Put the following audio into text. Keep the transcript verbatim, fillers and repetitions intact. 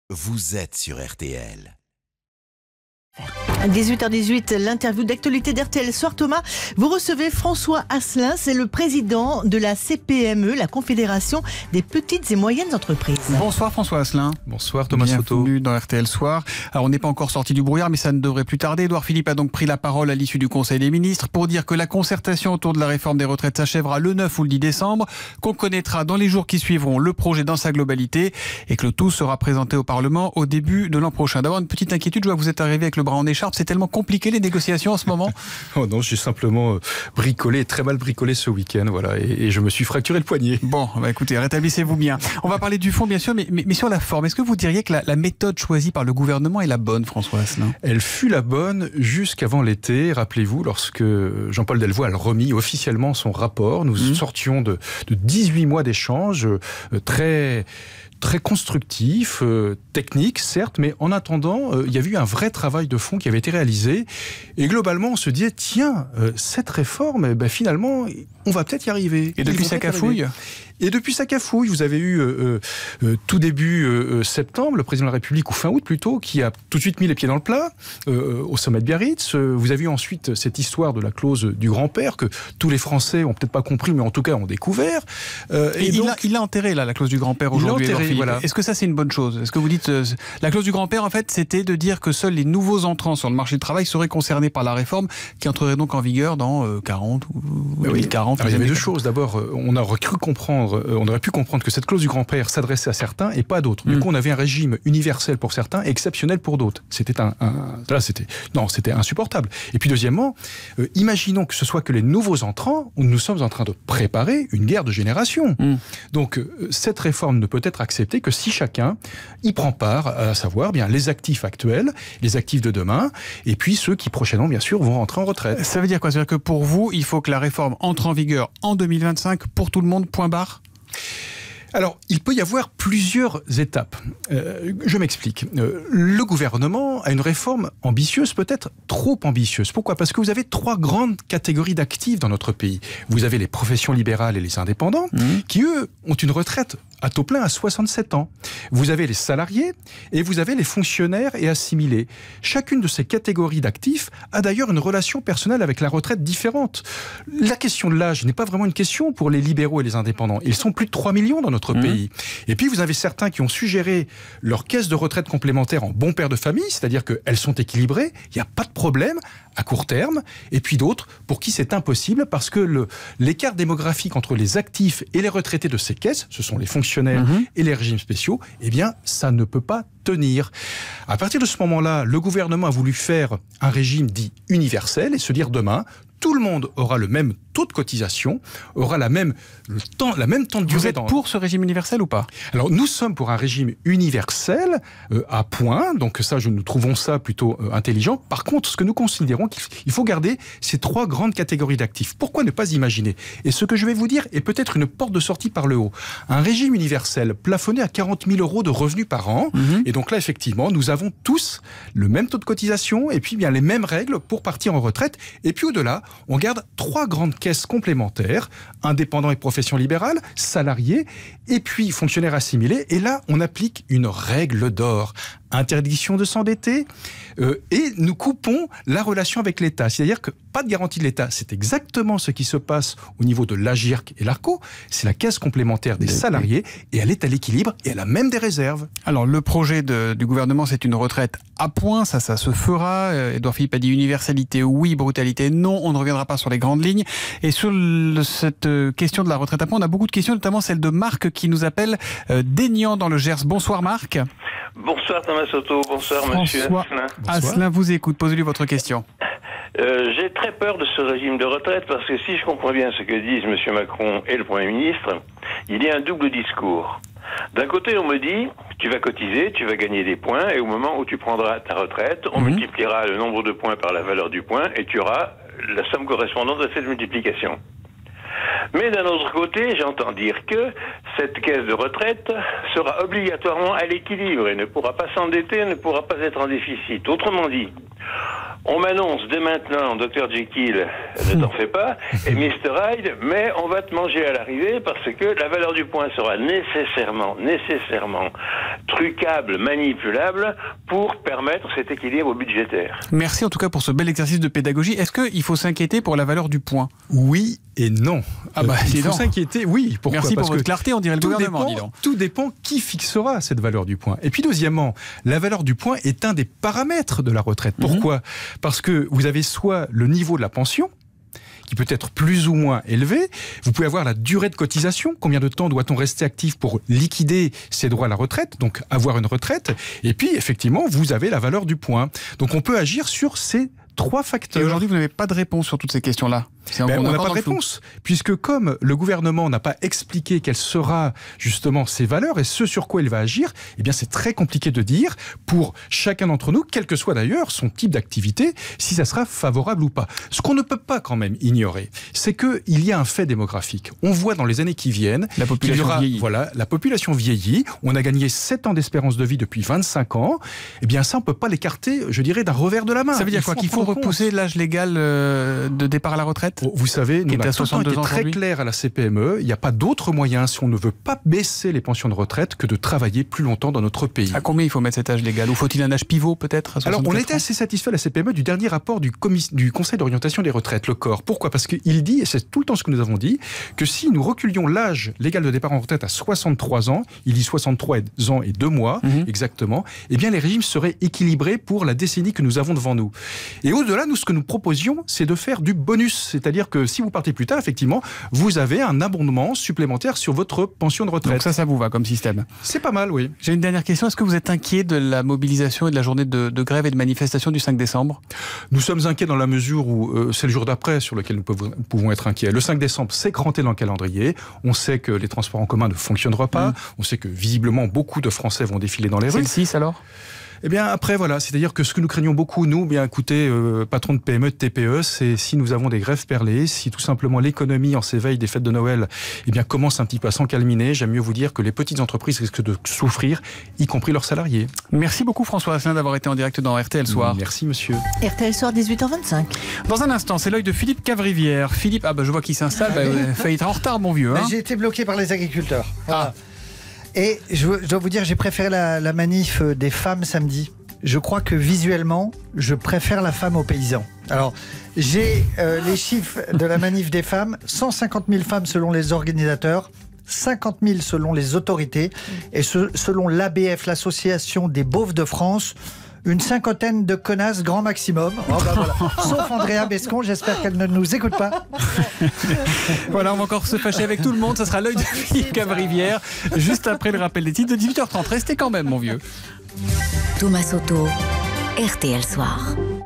vous êtes sur R T L. dix-huit heures dix-huit, l'interview d'actualité d'R T L Soir. Thomas, vous recevez François Asselin, c'est le président de la C P M E, la Confédération des petites et moyennes entreprises. Bonsoir François Asselin. Bonsoir Thomas Soto. Bienvenue dans R T L Soir. Alors on n'est pas encore sorti du brouillard, mais ça ne devrait plus tarder. Édouard Philippe a donc pris la parole à l'issue du Conseil des ministres pour dire que la concertation autour de la réforme des retraites s'achèvera le neuf ou le dix décembre, qu'on connaîtra dans les jours qui suivront le projet dans sa globalité et que le tout sera présenté au Parlement au début de l'an prochain. D'abord une petite inquiétude, je vois que vous êtes arrivé avec le bras en écharpe. C'est tellement compliqué les négociations en ce moment. Oh non, j'ai simplement bricolé, très mal bricolé ce week-end, voilà, et, et je me suis fracturé le poignet. Bon, bah écoutez, rétablissez-vous bien. On va parler du fond, bien sûr, mais, mais, mais sur la forme, est-ce que vous diriez que la, la méthode choisie par le gouvernement est la bonne, François Asselin ? Elle fut la bonne jusqu'avant l'été. Rappelez-vous, lorsque Jean-Paul Delvoye a remis officiellement son rapport, nous mmh. sortions de, de dix-huit mois d'échanges euh, très... très constructif, euh, technique, certes, mais en attendant, euh, il y a eu un vrai travail de fond qui avait été réalisé. Et globalement, on se disait, tiens, euh, cette réforme, eh ben, finalement, on va peut-être y arriver. Et depuis sa cafouille ? Et depuis sa cafouille, vous avez eu euh, euh, tout début euh, septembre, le président de la République, ou fin août plutôt, qui a tout de suite mis les pieds dans le plat, euh, au sommet de Biarritz. Euh, vous avez eu ensuite cette histoire de la clause du grand-père, que tous les Français ont peut-être pas compris, mais en tout cas ont découvert. Euh, et et donc, il l'a enterré, là, la clause du grand-père aujourd'hui. Il l'a enterré, voilà. Est-ce que ça, c'est une bonne chose ? Est-ce que vous dites... Euh, la clause du grand-père, en fait, c'était de dire que seuls les nouveaux entrants sur le marché du travail seraient concernés par la réforme, qui entrerait donc en vigueur dans euh, quarante ou deux mille quarante. Alors, il y avait deux choses. D'abord, on aurait cru comprendre, on aurait pu comprendre que cette clause du grand-père s'adressait à certains et pas à d'autres. Du mmh. coup, on avait un régime universel pour certains et exceptionnel pour d'autres. C'était un, un là, c'était non, c'était insupportable. Et puis deuxièmement, euh, imaginons que ce soit que les nouveaux entrants, où nous sommes en train de préparer une guerre de génération. Mmh. Donc, euh, cette réforme ne peut être acceptée que si chacun y prend part, à savoir bien les actifs actuels, les actifs de demain, et puis ceux qui prochainement, bien sûr, vont rentrer en retraite. Ça veut dire quoi ? C'est-à-dire que pour vous, il faut que la réforme entre en vigueur en deux mille vingt-cinq pour tout le monde, point barre ? Alors, il peut y avoir plusieurs étapes. Euh, je m'explique. Euh, le gouvernement a une réforme ambitieuse, peut-être trop ambitieuse. Pourquoi ? Parce que vous avez trois grandes catégories d'actifs dans notre pays. Vous avez les professions libérales et les indépendants, mmh. qui, eux, ont une retraite à taux plein à soixante-sept ans. Vous avez les salariés et vous avez les fonctionnaires et assimilés. Chacune de ces catégories d'actifs a d'ailleurs une relation personnelle avec la retraite différente. La question de l'âge n'est pas vraiment une question pour les libéraux et les indépendants. Ils sont plus de trois millions dans notre mmh. pays. Et puis vous avez certains qui ont suggéré leur caisse de retraite complémentaire en bon père de famille, c'est-à-dire qu'elles sont équilibrées, il n'y a pas de problème à court terme, et puis d'autres pour qui c'est impossible parce que le, l'écart démographique entre les actifs et les retraités de ces caisses, ce sont les fonctionnaires mmh. et les régimes spéciaux, eh bien ça ne peut pas tenir. À partir de ce moment-là, le gouvernement a voulu faire un régime dit universel et se dire demain, tout le monde aura le même taux de cotisation, aura la même, le temps, la même temps de durée. Vous êtes dans... pour ce régime universel ou pas ? Alors nous sommes pour un régime universel euh, à point, donc ça, je, nous trouvons ça plutôt euh, intelligent. Par contre, ce que nous considérons qu'il faut garder ces trois grandes catégories d'actifs. Pourquoi ne pas imaginer ? Et ce que je vais vous dire est peut-être une porte de sortie par le haut. Un régime universel plafonné à quarante mille euros de revenus par an, mmh. et donc là, effectivement, nous avons tous le même taux de cotisation et puis bien les mêmes règles pour partir en retraite. Et puis au-delà, on garde trois grandes caisses complémentaires, indépendants et professions libérales, salariés, et puis fonctionnaires assimilés. Et là, on applique une règle d'or. Interdiction de s'endetter, euh, et nous coupons la relation avec l'État. C'est-à-dire que pas de garantie de l'État. C'est exactement ce qui se passe au niveau de l'A G I R C et l'ARCO. C'est la caisse complémentaire des salariés, et elle est à l'équilibre, et elle a même des réserves. Alors, le projet de, du gouvernement, c'est une retraite à points, ça, ça se fera. Édouard Philippe a dit universalité, oui, brutalité, non. On ne reviendra pas sur les grandes lignes. Et sur le, cette question de la retraite à points, on a beaucoup de questions, notamment celle de Marc qui nous appelle euh, d'Aignan dans le Gers. Bonsoir Marc. Bonsoir Thomas Soto, bonsoir François monsieur Asselin. Asselin vous écoute, posez-lui votre question. Euh, j'ai très peur de ce régime de retraite parce que si je comprends bien ce que disent monsieur Macron et le Premier ministre, il y a un double discours. D'un côté, on me dit, tu vas cotiser, tu vas gagner des points, et au moment où tu prendras ta retraite, on mmh. multipliera le nombre de points par la valeur du point, et tu auras la somme correspondante à cette multiplication. Mais d'un autre côté, j'entends dire que cette caisse de retraite sera obligatoirement à l'équilibre et ne pourra pas s'endetter, ne pourra pas être en déficit. Autrement dit, On m'annonce dès maintenant, docteur Jekyll, ne t'en fais pas, et mister Hyde, mais on va te manger à l'arrivée parce que la valeur du point sera nécessairement, nécessairement trucable, manipulable pour permettre cet équilibre budgétaire. Merci en tout cas pour ce bel exercice de pédagogie. Est-ce qu'il faut s'inquiéter pour la valeur du point ? Oui et non. Ah bah, euh, il faut non. s'inquiéter, oui. Pourquoi ? Merci Parce pour votre que clarté, on dirait le tout gouvernement. dépend, dis donc. tout dépend qui fixera cette valeur du point. Et puis deuxièmement, la valeur du point est un des paramètres de la retraite. Pourquoi ? Mm-hmm. Parce que vous avez soit le niveau de la pension, qui peut être plus ou moins élevé. Vous pouvez avoir la durée de cotisation. Combien de temps doit-on rester actif pour liquider ses droits à la retraite, donc avoir une retraite. Et puis, effectivement, vous avez la valeur du point. Donc, on peut agir sur ces trois facteurs. Et aujourd'hui, vous n'avez pas de réponse sur toutes ces questions-là. Ben, on n'a pas de réponse, puisque comme le gouvernement n'a pas expliqué quelles sera justement ses valeurs et ce sur quoi il va agir, eh bien c'est très compliqué de dire pour chacun d'entre nous, quel que soit d'ailleurs son type d'activité, si ça sera favorable ou pas. Ce qu'on ne peut pas quand même ignorer, c'est qu'il y a un fait démographique. On voit dans les années qui viennent, la population qu'il y aura, vieillit. Voilà, la population vieillit. On a gagné sept ans d'espérance de vie depuis vingt-cinq ans. Eh bien ça, on ne peut pas l'écarter, je dirais, d'un revers de la main. Ça veut dire quoi ? Qu'il faut repousser l'âge légal de départ à la retraite ? Vous savez, nous, on a tout le temps été très aujourd'hui. clair à la C P M E, il n'y a pas d'autre moyen, si on ne veut pas baisser les pensions de retraite, que de travailler plus longtemps dans notre pays. À combien il faut mettre cet âge légal ? Ou faut-il un âge pivot peut-être à Alors, on était ans assez satisfait à la C P M E du dernier rapport du, comis- du Conseil d'orientation des retraites, le C O R. Pourquoi ? Parce qu'il dit, et c'est tout le temps ce que nous avons dit, que si nous reculions l'âge légal de départ en retraite à soixante-trois ans, il dit soixante-trois ans et deux mois, mmh. exactement, eh bien les régimes seraient équilibrés pour la décennie que nous avons devant nous. Et au-delà, nous, ce que nous proposions, c'est de faire du bonus, c'est-à-dire que si vous partez plus tard, effectivement, vous avez un abondement supplémentaire sur votre pension de retraite. Donc ça, ça vous va comme système ? C'est pas mal, oui. J'ai une dernière question. Est-ce que vous êtes inquiet de la mobilisation et de la journée de, de grève et de manifestation du cinq décembre ? Nous sommes inquiets dans la mesure où euh, c'est le jour d'après sur lequel nous pouvons, pouvons être inquiets. Le cinq décembre, c'est cranté dans le calendrier. On sait que les transports en commun ne fonctionneront pas. Mmh. On sait que visiblement, beaucoup de Français vont défiler dans les rues. C'est le six alors ? Eh bien après voilà, c'est-à-dire que ce que nous craignons beaucoup, nous, bien écoutez, euh, patrons de P M E, de T P E, c'est si nous avons des grèves perlées, si tout simplement l'économie en ces veilles des fêtes de Noël, eh bien commence un petit peu à s'encalminer, j'aime mieux vous dire que les petites entreprises risquent de souffrir, y compris leurs salariés. Merci beaucoup François Asselin d'avoir été en direct dans R T L Soir. Merci monsieur. R T L Soir, dix-huit heures vingt-cinq. Dans un instant, c'est l'œil de Philippe Cavrivière. Philippe, ah bah je vois qu'il s'installe, bah, euh, fait être en retard mon vieux. Hein. J'ai été bloqué par les agriculteurs. Voilà. Ah. Et je, je dois vous dire, j'ai préféré la, la manif des femmes samedi. Je crois que visuellement, je préfère la femme aux paysans. Alors, j'ai euh, les chiffres de la manif des femmes, cent cinquante mille femmes selon les organisateurs, cinquante mille selon les autorités, et ce, selon l'A B F, l'Association des beaufs de France, une cinquantaine de connasses grand maximum. Oh bah voilà. Sauf Andrea Bescon, j'espère qu'elle ne nous écoute pas. Voilà, on va encore se fâcher avec tout le monde. Ça sera l'œil de Philippe Cavrivière, juste après le rappel des titres de dix-huit heures trente. Restez quand même, mon vieux. Thomas Soto, R T L Soir.